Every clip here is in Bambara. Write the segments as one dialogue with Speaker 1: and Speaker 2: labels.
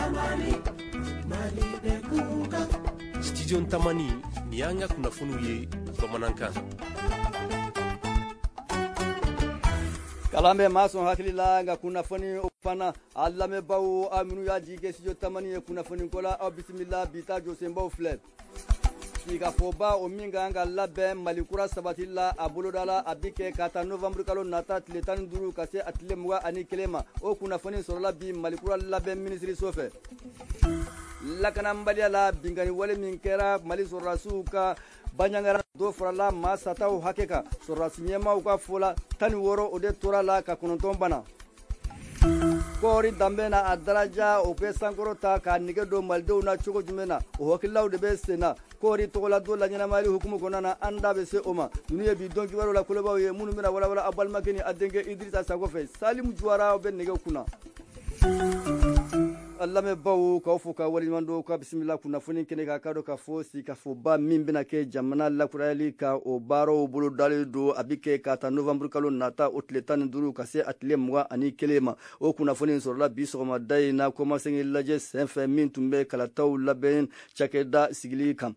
Speaker 1: Studio Tamani ni yanga kunnafoniw ye bamanankan.
Speaker 2: Kalambe mason hakilila nga kunnafoni fana allame bawo aminu ya jige Studio Tamani ye kunnafoni kola au bismillah bita josemba flet. Sika foba o minga nga labɛn malikura sabatila a bolodala a bi kɛ ka ta novembre kalo nata tile 15 ka se a tile 21 ma o kunnafoni sɔrɔla bi malikura labɛn minisiriso fɛ. Lakanabaliya la bingani wale min kɛra Mali sɔrɔdasiw ka Banyangara do farala maa sataw hakɛ kan sɔrɔdasi ɲɛmaaw ka fɔ la 16 o de tora la ka 9 bana. Kori dambe na a daraja o bɛ sankɔrɔ ta ka nege don malidenw na cogo jumɛn na o hakililaw de bɛ sen na kori tɔgɔla don la ɲɛnamali hukumu kɔnɔna na an da bɛ se o ma ninnu ye bi dɔn kibaruw la kolobaaw ye minnu bɛna walawala a balimakɛ ni a denkɛ Idrissa Sako fɛ Salim Juwara bɛ nɛgɛ kunna. Allame bawo ka fo ka waliɲuman ka bisimila kunnafoni kɛnɛ ka kadɔ ka fɔ sikafoba min bɛna kɛ jamana lakurayali ka o baaraw bolo dalen don a bi kɛ ka ta novembre kalo nata o tile 15 ka se a tile 21 ma o kunnafoni sɔrɔla bi sɔgɔmada in na kɔmasɛngi lajɛ senfɛ min tun bɛ kalataw labɛn cakɛda sigili kan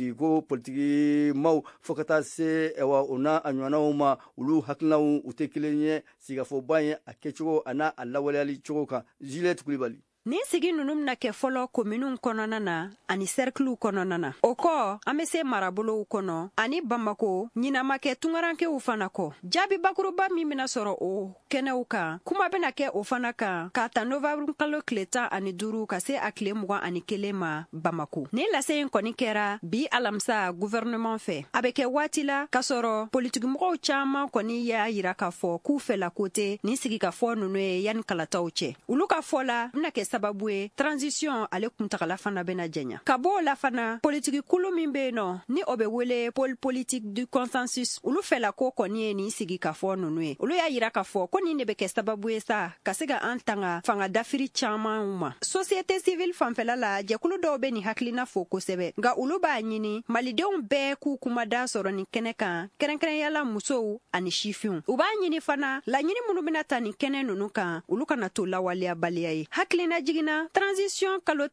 Speaker 2: politiki maw fo ka taa se o n'a a ɲɔgɔnnaw ma olu hakilinaw u tɛ kelen ye sikafoba ye a kɛcogo a n'a a lawaleyali cogo kan Juliette Kulibali.
Speaker 3: Ni sigi nunu na kɛ fɔlɔ kominiw kɔnɔna na ani cerclew kɔnɔna na. O kɔ an bɛ se marabolow kɔnɔ ani Bamako ɲinama kɛ tungarankew fana kɔ. Jaabi bakuruba min bɛna sɔrɔ o kɛnɛw kan kuma bɛna kɛ o fana kan ka ta novembre kalo tile 15 ka se a tile 21 ma Bamako. Ni lase in kɔni kɛra bi alamisa gouvernement fɛ. A bɛ kɛ waati la ka sɔrɔ politikimɔgɔw caman kɔni y'a yira k'a fɔ k'u fɛla kote ni sigi ka fɔ nunu ye yanni kalataw cɛ. Olu ka fɔ la bɛna kɛ sababu ye transition ale kuntagala fana bena janya ka bɔ la fana politiki kulu min be no ni o be wele pôle politique du consensus ulu fɛla ko kɔni ye ni sigi ka fɔ nunu ye ulu y'a yira ka fɔ ko ni ne be kɛ sababu ye sa ka se ka an tanga fanga dafiri caman ma société civile fanfɛla la jɛkulu dɔw be ni hakilina fɔ kosɛbɛ nga ulu b'a ɲini malidenw bɛɛ k'u kumada sɔrɔ ni kɛnɛ kan kɛrɛnkɛrɛnyala musow ani sifinw u b'a ɲini fana laɲini minnu bena ta ni kɛnɛ nunu kan ulu kana to lawaleya baliya ye hakilina jigina transition kalo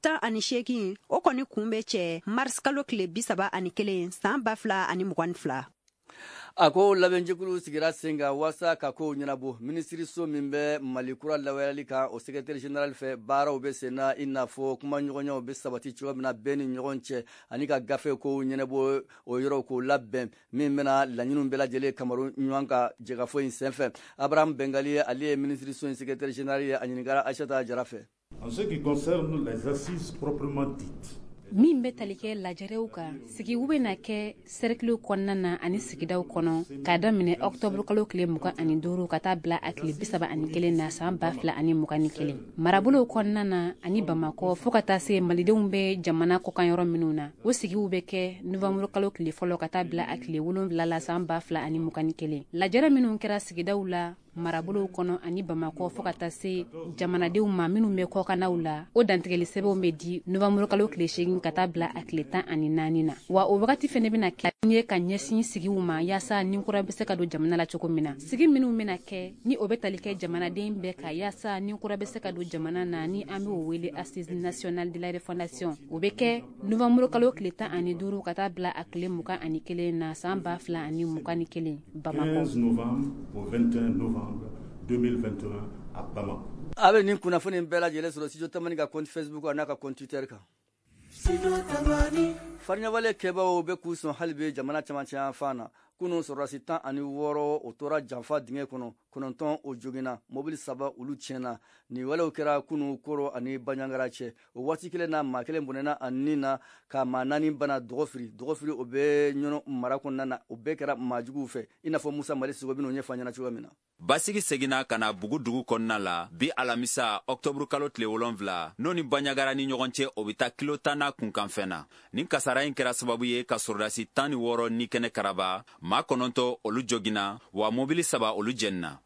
Speaker 3: 18 o kɔni kun bɛ cɛ mars kalo tile 31 san 2022.
Speaker 2: A ko labɛnjɛkulu sigira sen kan walasa ka kow ɲɛnabɔ minisiriso min bɛ malikura lawaleyali kan o secrétaire général fɛ baaraw bɛ sen na i n'a fɔ kuma ɲɔgɔnyaw bɛ sabati cogo min na bɛɛ ni ɲɔgɔn cɛ ani ka gafe kow ɲɛnabɔ o yɔrɔw k'o labɛn min bɛna laɲiniw bɛɛ lajɛlen kamaru ɲɔgɔn ka jɛgafɔ in senfɛ Abraham Bengali ale ye minisiriso in secrétaire général ye a ɲininkara Aïssata Jara fɛ.
Speaker 4: En ce qui concerne les assises proprement dites,
Speaker 5: min bɛ tali kɛ lajɛrew kan sigiw bena kɛ cercle kɔnɔna na ani sigidaw kɔnɔ k'a daminɛ octobre kalo tile 25 ka taa bila a tile 31 na san 2021 marabolow kɔnɔna na ani Bamakɔ fo ka taa se malidenw bɛ jamana kɔkanyɔrɔ minnu na o sigiw bɛ kɛ novembre kalo tile fɔlɔ ka taa bila a tile 7 la san 2021 lajɛrɛ minnu kɛra sigidaw la marabolow kɔnɔ ani Bamakɔ fo ka taa se jamanadenw ma minnu bɛ kɔkanaw la o dantigɛli sɛbɛnw bɛ di novembre kalo tile 8 ka taa bila a tile 14 na wa o wagati fɛnɛ bɛna kɛ ye ka ɲɛsin sigiw ma yaasa ni kura bɛ se ka don jamana la cogo min na sigi minnu bɛna kɛ ni o bɛ tali kɛ jamanaden bɛɛ ka yaasa ni kura bɛ se ka don jamana na ni an bɛ o wele assise nationale de la refondation o bɛ kɛ novembre kalo tile 15 ka taa bila a tile 21 na san 2021 Bamakɔ
Speaker 4: 15 novembre au 21 novembre 2021 à Bamako.
Speaker 2: A bɛ nin kunnafoni bɛɛ lajɛlen sɔrɔ Studio Tamani ka compte Facebook n'a ka compte Twitter kan. Fariɲawale kɛbaaw bɛ k'u sɔn hali bi jamana camancɛ fan na kunun sɔrɔdasi 16 o tora janfa dingɛ kɔnɔ 9 o joginna mobili 3 olu tiɲɛna nin walew kɛra kunun Koro ani Banyangara cɛ o waati kelen na maa kelen bɔnɛna a nin na ka maa 4 bana dɔgɔfiri o bɛ ɲɔnɔ mara kɔnɔna na o bɛɛ kɛra maajuguw fɛ i n'a fɔ Musa Mali Sogo bɛn'o ɲɛfɔ an ɲɛna cogoya min na.
Speaker 6: Basigi seginna ka na Bugu dugu kɔnɔna la bi alamisa octobre kalo tile 7 n'o ni Banyagara ni ɲɔgɔn cɛ o bɛ taa kilo 10 na kunkanfɛn na nin kasara in kɛra sababu ye ka sɔrɔdasi 16 ni kɛnɛ karaba maa 9 olu joginna wa mobili 3 olu jɛnina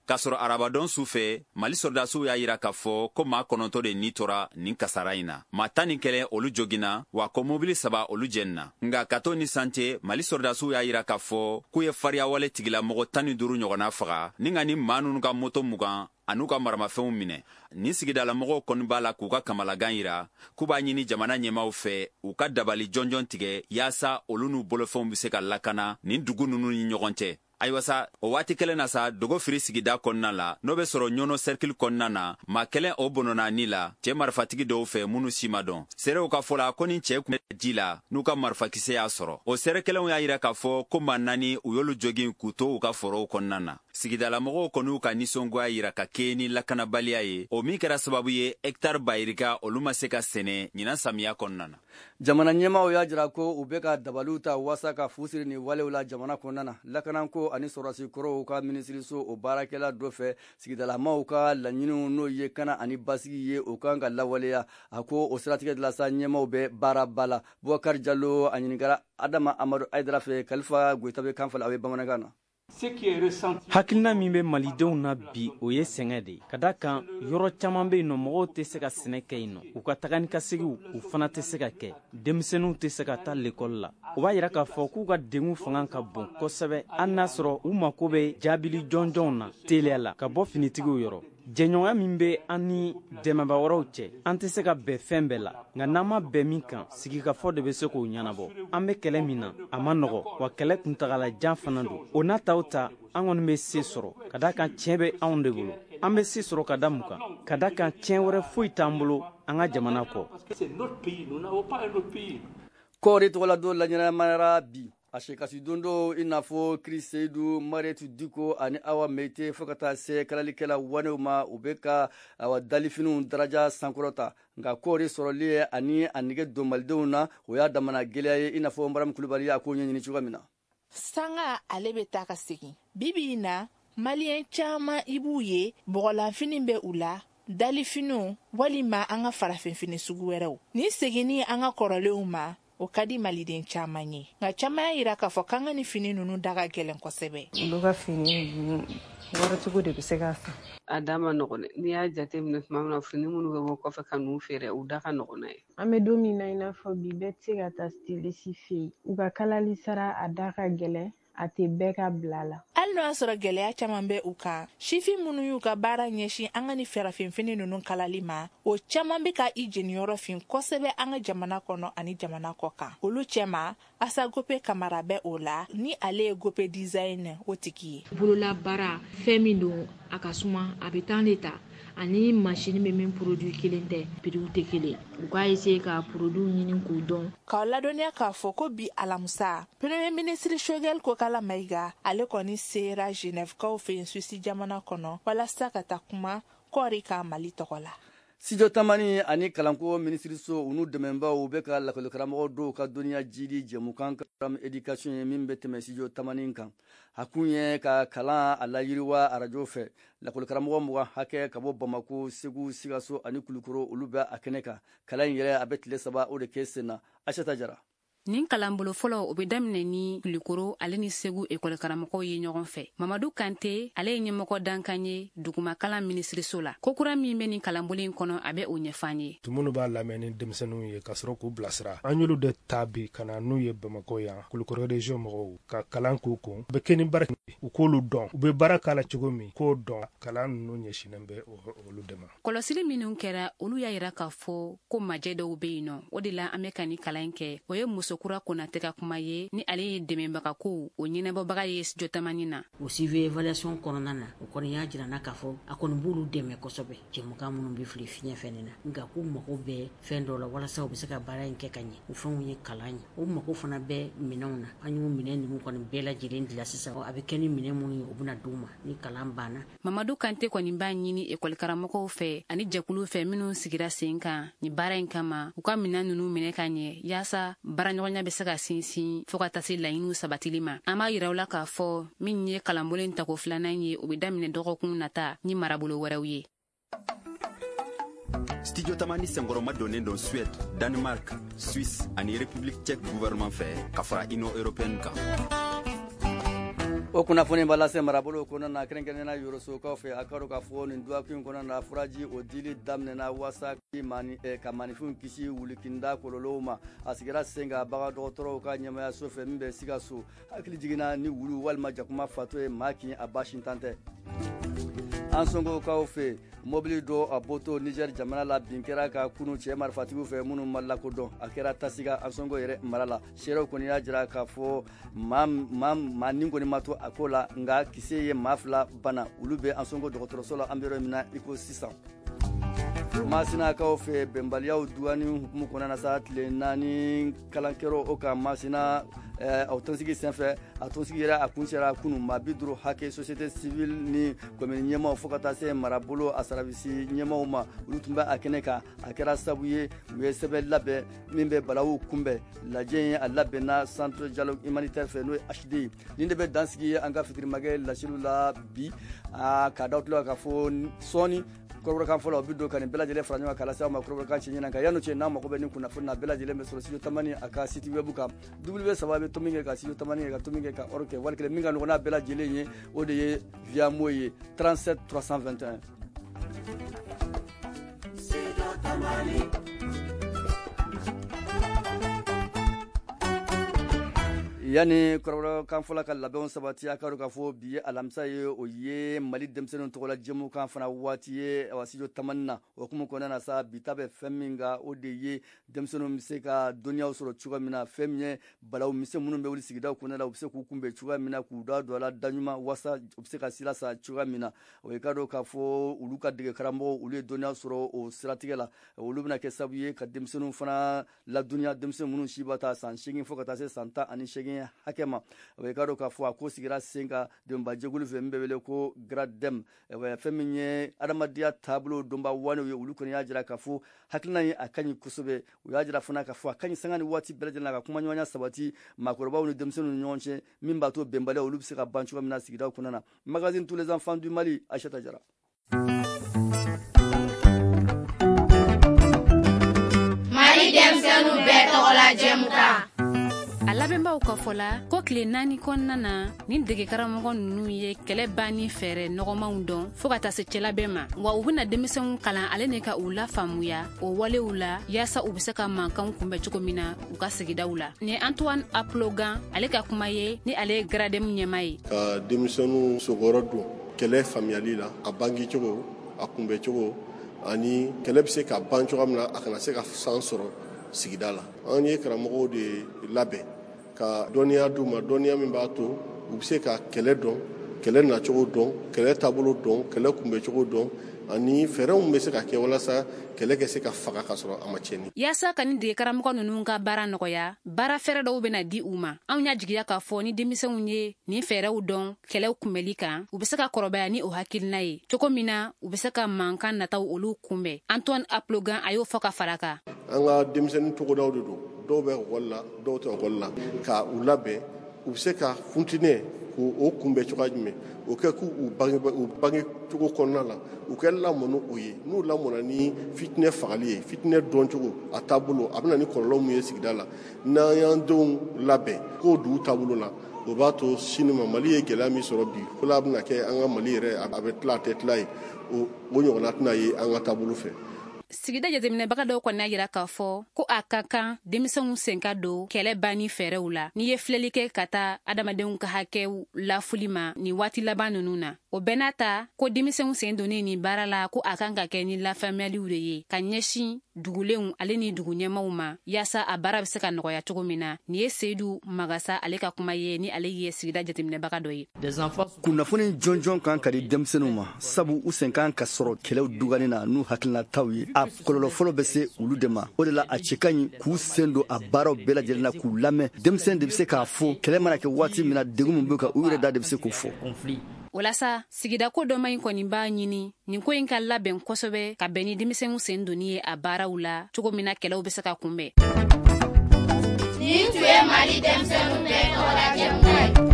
Speaker 6: k'a sɔrɔ arabadon su fɛ mali sɔrdasiw y'a yira k'a fɔ ko maa 9 de ni tora nin kasara ɲi na. maa 11 olu joginna wa ko mobili 3 olu jɛnina. nga ka to ni sante mali sɔrdasiw y'a yira k'a fɔ k'u ye fariyawale tigilamɔgɔ 15 ɲɔgɔnna faga ni ka ni maa nunu ka moto 20 an'u ka maramafɛnw minɛ. ni sigidalamɔgɔw kɔni b'a la k'u ka kamalagan yira k'u b'a ɲini jamana ɲɛmaw fɛ u ka dabali jɔnjɔn tigɛ yaasa olu n'u bolofɛnw be se ka lakana nin dugu nunu ni ɲɔgɔn cɛ. ayiwa sa o waati kelen na sa dogo firi sigida kɔnɔna la n'o be sɔrɔ ɲɔnɔ cercle kɔnɔna na maa kelen o bonona ni la cɛ marifatigi dɔw fɛ minnu si ma dɔn. serew ka fɔ la ko ni cɛ kun bɛ ji la n'u ka marifakisɛ y'a sɔrɔ. o sere kelenw y'a yira k'a fɔ ko maa 4 u y'olu jogin k'u to u ka forow kɔnɔna na. sigidalamɔgɔw kɔni'u ka nisɔngoya yira ka kɛ ni lakanabaliya ye o min kɛra sababu ye hectare bayirika olu ma se ka sɛnɛ ɲinan samiya kɔnɔna na.
Speaker 2: jamana ɲɛmaw y'a jira ko u bɛ ka dabaliw ta wasa ka fusiri ni walew la jamana kɔnɔna na. lakanako ani sɔrɔdasi kɔrɔw ka minisiriso o baarakɛla dɔ fɛ sigidalamaw ka laɲiniw n'o ye kana ani basigi ye o kan ka lawaleya. a ko o siratigɛ de la sa ɲɛmaw bɛ baaraba la. bubakari jalo a ɲinigara adama amadu ayidara fɛ kalifa goyita bɛ kan fɔ a bɛ bamanankan na.
Speaker 7: hakilina min bɛ malidenw na bi o ye sɛngɛ de ye. ka da kan yɔrɔ caman bɛ yen nɔ mɔgɔw tɛ se ka sɛnɛ kɛ yen nɔ u ka taga ni ka segiw u fana tɛ se ka kɛ. denmisɛnninw tɛ se ka taa lekɔli la. o b'a yira k'a fɔ k'u ka dengun fanga ka bon kosɛbɛ hali n'a sɔrɔ u mako bɛ jaabili jɔnjɔnw na teliya la ka bɔ finitigiw yɔrɔ. jɛɲɔgɔnya min bɛ an ni dɛmɛba wɛrɛw cɛ an tɛ se ka bɛn fɛn bɛɛ la nka n'an ma bɛn min kan sigikafɔ de bɛ se k'o ɲɛnabɔ. an bɛ kɛlɛ min na a ma nɔgɔ wa kɛlɛ kuntagalajan fana don. o n'a taw ta an kɔni bɛ se sɔrɔ ka da kan tiɲɛ bɛ anw de bolo. an bɛ se sɔrɔ ka da mun kan ka da kan tiɲɛ wɛrɛ foyi t'an bolo an ka jamana kɔ.
Speaker 2: kɔɔri tɔgɔla don laɲɛnamayara bi a sekasi don do i n'a fɔ kiri seyidu mariyatu diko ani awa meite fɔɔ ka taa se kalalikɛla wanew ma u bɛ ka dalifiniw daraja sankɔrɔta. nka kɔɔri sɔrɔli ye ani a nige don malidenw na o y'a damana gwɛlɛya ye i n'a fɔ maramu kulubali y'a ko ɲɛɲini cogoya min na.
Speaker 8: sanga ale bɛ taa ka segin bibi in na maliyɛn caaman i b'u ye bɔgɔlanfini bɛ u la dalifiniw walima an ka farafinfini sugu wɛrɛw. ni seginni an ka kɔrɔlenw ma o ka di maliden caaman ye nka caaman y'a yira k'a fɔ k'an ka ni fini ninnu da ka gɛlɛn kosɛbɛ.
Speaker 9: olu ka fini ninnu waricogo de bɛ se k'a san. a da ma nɔgɔn dɛ n'i y'a jate minɛ tuma min na fini minnu bɛ bɔ kɔfɛ ka n'u feere u da ka nɔgɔn n'a ye.
Speaker 10: an bɛ don min na i n'a fɔ bi bɛɛ tɛ se ka taa stilisi fɛ yen u ka kalali sara a da ka gɛlɛn a tɛ bɛɛ ka bila la.
Speaker 8: hali n'o y'a sɔrɔ gɛlɛya caman bɛ u kan sifin minnu y'u ka baara ɲɛsin an ka ni farafinfini ninnu kalali ma o caman bɛ ka i jeniyɔrɔ fin kosɛbɛ an ka jamana kɔnɔ ani jamana kɔ kan. olu cɛma asa gope kamara bɛ o la ni ale ye gope design o tigi ye.
Speaker 11: bolola baara fɛn min don a ka suma a bɛ taa de ta ani machine bɛ min produit kelen tɛ prix tɛ kelen u k'a essayer ka produit ɲini k'u dɔn. k'aw ladɔnniya
Speaker 8: k'a fɔ ko bi alamisa premier ministre Choguel Kokala Mayiga ale kɔni sera Genève kaw fɛ yen Suisse jamana kɔnɔ walasa ka taa kuma kɔɔri ka Mali tɔgɔ la.
Speaker 2: studio tamani ani kalanko minisiriso u n'u dɛmɛbaw u bɛ ka lakɔlikaramɔgɔ dɔw ka dɔnniya jidi jɛmukan karam éducation ye min bɛ tɛmɛ studio tamani kan. a kun ye ka kalan a layiriwa arajo fɛ lakɔlikaramɔgɔ 20 hakɛ ka bɔ bamako segu sikaso ani kulukoro olu bɛ a kɛnɛ kan. kalan in yɛrɛ a bɛ tile 3 o de kɛ sen na. Aisata Jara.
Speaker 5: nin kalanbolo fɔlɔ o be daminɛ ni kulikoro ale ni segu ekɔli karamɔgɔw ye ɲɔgɔn fɛ. mamadu kante ale ye ɲɛmɔgɔ dankan ye duguma kalan minisiriso la. kokura min bɛ nin kalanbolo in kɔnɔ a bɛ o ɲɛfan ye.
Speaker 12: tumunu b'a lamɛn ni denmisɛnninw ye ka sɔrɔ k'u bilasira. an y'olu de ta bi ka na n'u ye bamako yan kulikoro region mɔgɔw ka kalan k'u kun u bɛ kɛ ni baara u k'olu dɔn u bɛ baara k'a la cogo min k'o dɔn. kalan ninnu ɲɛsinnen bɛ olu de ma.
Speaker 5: kɔlɔsili minnu kɛra olu y'a yira k'a fɔ ko majɛ dɔw bɛ yen nɔ o de la an bɛ ka nin kalan kɛ. o ye musokura konatɛ ka kuma ye ni ale ye dɛmɛbaga ko o ɲɛnabɔbaga ye studio tamani na.
Speaker 13: o CV évaluation kɔnɔna na o kɔni y'a jira na k'a fɔ a kɔni b'olu dɛmɛ kosɛbɛ jɛmukan minnu bɛ fili fiɲɛ fɛnɛ na nka k'u mago bɛ fɛn dɔw la walasa u bɛ se ka baara in kɛ ka ɲɛ o fɛnw ye kalan ye o mago fana bɛ minɛnw na an y'u minɛn ninnu kɔni bɛɛ lajɛlen dilan sisan a bɛ kɛ ni minɛn minnu ye u bɛna d'u ma ni kalan banna.
Speaker 5: mamadu kante kɔni b'a ɲini ekɔli karamɔgɔw fɛ ani jɛkulu fɛ minnu sigira sen kan ni baara in kama u ka minɛn ninnu minɛ ka ɲɛ yaasa baaraɲɔgɔnya bɛ se ka sinsin fɔɔ ka taa se laɲiniw sabatili ma. an b'a yira u la k'a fɔ min ye kalanbolo in tako 2nan ye o bɛ daminɛ dɔgɔkun nata ni marabolo wɛrɛw ye.
Speaker 6: studio tamani senkɔrɔma donnen don Suède, Danemark, Suisse ani République tchèque gouvernement fɛ ka fara Union européenne kan.
Speaker 2: o kunnafoni b'a lase marabolo kɔnɔna na kɛrɛnkɛrɛnnena yorosokaw fɛ a ka dɔn k'a fɔ nin duwaku kɔnɔna na furaji o dili daminɛna wasa ka manifinw kisi wulikinda kɔlɔlɔw ma a sigira sen ka bagan dɔgɔtɔrɔw ka ɲɛmayaso fɛ min bɛ Sikaso hakili jiginna ni wulu walima jakuma fatɔ ye maa kin a basintan tɛ an sɔngokaw fɛ mobili dɔ a bɔtɔ Niger jamana la bin kɛra ka kunu cɛ marifatigiw fɛ minnu ma lakodɔn a kɛra Tasiga an sɔngo yɛrɛ mara la seerew kɔni y'a jira k'a fɔ maa nin kɔni ma to a ko la nka kise ye maa 2 bana olu bɛ an sɔngo dɔgɔtɔrɔso la an bɛ yɔrɔ min na i ko sisan Masinakaw fɛ bɛnbaliyaw duwani hukumu kɔnɔna na sa tile 4 kalankɛrɔ o ka Masina aw tɔnsigi senfɛ a tɔnsigi yɛrɛ a kun sera kunu maa 50 hakɛ société civile ni commune ɲɛmaw fo ka taa se marabolo a sarabisi ɲɛmaw ma olu tun bɛ a kɛnɛ kan a kɛra sabu ye u ye sɛbɛn labɛn min bɛ balawu kunbɛn lajɛ ye a labɛnna centre dialogue humanitaire fɛ n'o ye HD nin de bɛ dansigi an ka fitirimakɛ lasilu la bi k'a da tulo k'a fɔ sɔɔni kɔrɔbɔrɔkan fɔlɔ bi don ka nin bɛɛ lajɛlen fara ɲɔgɔn kan k'a lase aw ma kɔrɔbɔrɔkan cɛ ɲɛna kan yanni cɛ n'a mago bɛ nin kunnafoni na bɛɛ lajɛlen bɛ sɔrɔ studio tamani a ka site web kan W3 bɛ to min kɛ ka studio tamani kɛ ka to min kɛ ka or kɛ wali kelen min ka nɔgɔn n'a bɛɛ lajɛlen ye o de ye via mo ye 37 321 yani kɔrɔbɔrɔkan fɔlɔ ka labɛnw sabati a ka dɔn k'a fɔ bi ye alamisa ye o ye Mali denmisɛnninw tɔgɔla jɛmukan fana waati ye studio tamani na o hukumu kɔnɔna na sa bi ta bɛ fɛn min kan o de ye denmisɛnninw bɛ se ka dɔnniyaw sɔrɔ cogoya min na fɛn min ye balawu misɛn minnu bɛ wuli sigidaw kɔnɔna la u bɛ se k'u kunbɛn cogoya min na k'u da don a la da ɲuman wasa u bɛ se ka sira sa cogoya min na o ye ka dɔn k'a fɔ olu ka dege karamɔgɔw olu ye dɔnniya sɔrɔ o siratigɛ la olu bɛna kɛ sababu ye ka denmisɛnninw fana ladɔnniya denmisɛnnin minnu si b'a ta san 8 fo ka taa se san 18 hakɛ ma o ye ka dɔn k'a fɔ a ko sigira sen ka dɛmɛbajɛkulu fɛ min bɛ wele ko GRADEM fɛn min ye adamadenya taabolo dɔnba wanew ye olu kɔni y'a jira k'a fɔ hakilina ye a ka ɲi kosɛbɛ u y'a jira fana k'a fɔ a ka ɲi sanga ni waati bɛɛ lajɛlen na ka kuma ɲɔgɔnya sabati maakɔrɔbaw ni denmisɛnninw ni ɲɔgɔn cɛ min b'a to bɛnbaliya olu bɛ se ka ban cogoya min na sigidaw kɔnɔna na magazine tous les enfants du Mali Aïssata Jara
Speaker 14: Mali denmisɛnninw bɛɛ tɔgɔ la jɛmukan
Speaker 5: a labɛnbaw ka fɔ la ko tile 4 kɔnɔna na nin dege karamɔgɔ ninnu ye kɛlɛ banni fɛɛrɛ nɔgɔmanw dɔn fo ka taa se cɛlabɛn ma wa u bɛna denmisɛnw kalan ale ne ka u la faamuya o walew la yaasa u bɛ se ka mankanw kunbɛn cogo min na u ka sigidaw la ni Antoine Aplogan ale ka kuma ye ni ale ye GRADEM ɲɛma ye
Speaker 15: ka denmisɛnw sogɔrɔ don kɛlɛ faamuyali la a bangi cogo a kunbɛn cogo ani kɛlɛ bɛ se ka ban cogo min na a kana se ka san sɔrɔ sigida la an ye karamɔgɔw de labɛn ka dɔnniya d'u ma dɔnniya min b'a to u bɛ se ka kɛlɛ dɔn kɛlɛ nacogo dɔn kɛlɛ taabolo dɔn kɛlɛ kunbɛcogo dɔn ani fɛɛrɛw bɛ se ka kɛ walasa kɛlɛ kɛ se ka faga ka sɔrɔ a ma tiɲɛni
Speaker 5: yaasa ka nin dege karamɔgɔ ninnu ka baara nɔgɔya baara fɛɛrɛ dɔw bɛna di u ma anw y'a jigiya k'a fɔ ni denmisɛnw ye nin fɛɛrɛw dɔn kɛlɛw kunbɛli kan u bɛ se ka kɔrɔbaya ni o hakilina ye cogo min na u bɛ se ka mankan nataw olu kunbɛn Antoine Aplogan a y'o fɔ ka fara kan
Speaker 15: an ka denmisɛnnin togodaw de don dɔw bɛ ekɔli la dɔw tɛ ekɔli la ka u labɛn u bɛ se ka funtinɛ k'o kunbɛn cogoya jumɛn o kɛ k'u bange cogo kɔnɔna la u kɛ lamɔ n'o ye n'u lamɔna ni fitinɛ fagali ye fitinɛ dɔncogo a taabolo a bɛna ni kɔlɔlɔ min ye sigida la n'an y'an denw labɛn k'o dugu taabolo la o b'a to sini ma Mali ye gɛlɛya min sɔrɔ bi ko la a bɛna kɛ an ka Mali yɛrɛ a bɛ tila a tɛ tila ye o ɲɔgɔnna tɛna ye an ka taabolo fɛ
Speaker 5: sigida jateminɛbaga dɔw kɔni y'a jira k'a fɔ ko a ka kan denmisɛnw sen ka don kɛlɛ banni fɛɛrɛw la n'i ye filɛli kɛ ka taa adamadenw ka hakɛw lafuli ma ni waati laban ninnu na o bɛɛ n'a ta ko denmisɛnw sen donnen nin baara la ko a kan ka kɛ ni lafaamuyaliw de ye ka ɲɛsin dugulenw ale ni dugu ɲɛmaw ma yaasa a baara bɛ se ka nɔgɔya cogo min na nin ye Seydou Magasa ale ka kuma ye ni ale ye sigida jateminɛbaga dɔ ye
Speaker 2: kunnafoni jɔnjɔn kan ka di denmisɛnninw ma sabu u sen kan ka sɔrɔ kɛlɛw dugani na n'u hakilinataw ye a kɔlɔlɔ fɔlɔ bɛ se olu de ma o de la a cɛ ka ɲi k'u sen don a baaraw bɛɛ lajɛlen na k'u lamɛn denmisɛn de bɛ se k'a fɔ kɛlɛ mana kɛ waati min na degun min bɛ kan u yɛrɛ da de bɛ se k'o fɔ
Speaker 5: walasa sigida ko dɔ ma ɲi kɔni b'a ɲini nin ko in ka labɛn kosɛbɛ ka bɛn ni denmisɛnw sen donni ye a baaraw la cogo min na kɛlɛw bɛ se ka kunbɛn
Speaker 14: nin tun ye Mali denmisɛnninw bɛɛ tɔgɔ la jɛmukan ye